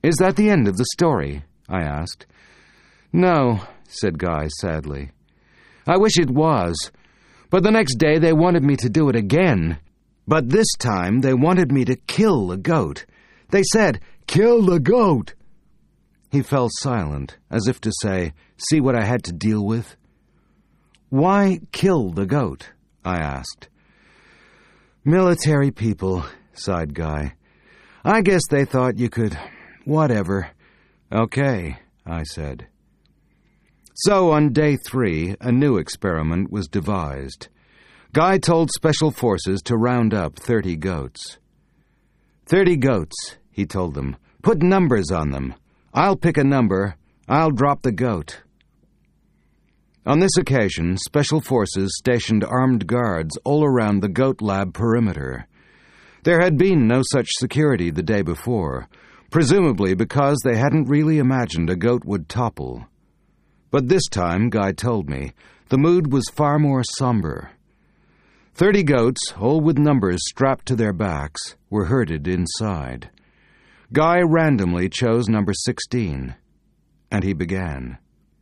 "Is that the end of the story?" I asked. "No," said Guy sadly. "I wish it was. But the next day they wanted me to do it again. But this time they wanted me to kill the goat. They said, 'Kill the goat!'" He fell silent, as if to say, "See what I had to deal with?" "Why kill the goat?" I asked. "Military people," sighed Guy. "I guess they thought you could... whatever." "Okay," I said. So on day 3, a new experiment was devised. Guy told Special Forces to round up 30 goats. 30 goats, he told them. "Put numbers on them. I'll pick a number. I'll drop the goat." On this occasion, Special Forces stationed armed guards all around the goat lab perimeter. There had been no such security the day before, presumably because they hadn't really imagined a goat would topple. But this time, Guy told me, the mood was far more somber. 30 goats, all with numbers strapped to their backs, were herded inside. Guy randomly chose number 16, and he began.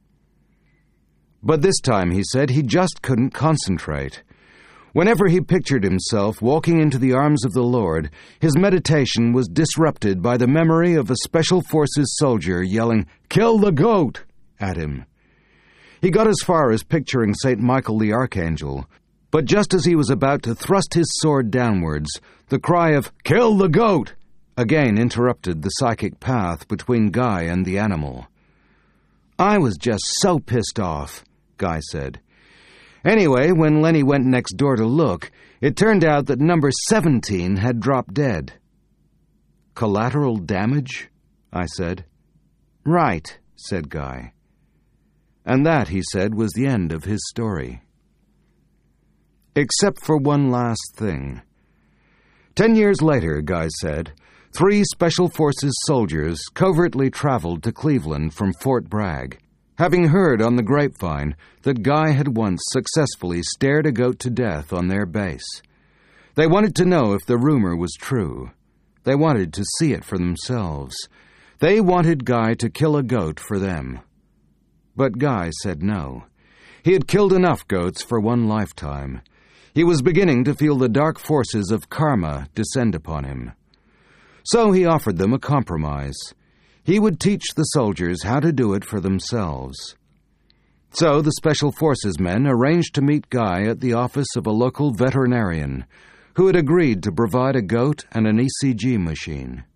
But this time, he said, he just couldn't concentrate. Whenever he pictured himself walking into the arms of the Lord, his meditation was disrupted by the memory of a Special Forces soldier yelling, "Kill the goat!" at him. He got as far as picturing St. Michael the Archangel, but just as he was about to thrust his sword downwards, the cry of, "Kill the goat!" again interrupted the psychic path between Guy and the animal. "I was just so pissed off," Guy said. Anyway, when Lenny went next door to look, it turned out that number 17 had dropped dead. "Collateral damage?" I said. "Right," said Guy. And that, he said, was the end of his story. Except for one last thing. 10 years later, Guy said, 3 Special Forces soldiers covertly traveled to Cleveland from Fort Bragg, having heard on the grapevine that Guy had once successfully stared a goat to death on their base. They wanted to know if the rumor was true. They wanted to see it for themselves. They wanted Guy to kill a goat for them. But Guy said no. He had killed enough goats for one lifetime. He was beginning to feel the dark forces of karma descend upon him. So he offered them a compromise. He would teach the soldiers how to do it for themselves. So the Special Forces men arranged to meet Guy at the office of a local veterinarian, who had agreed to provide a goat and an ECG machine.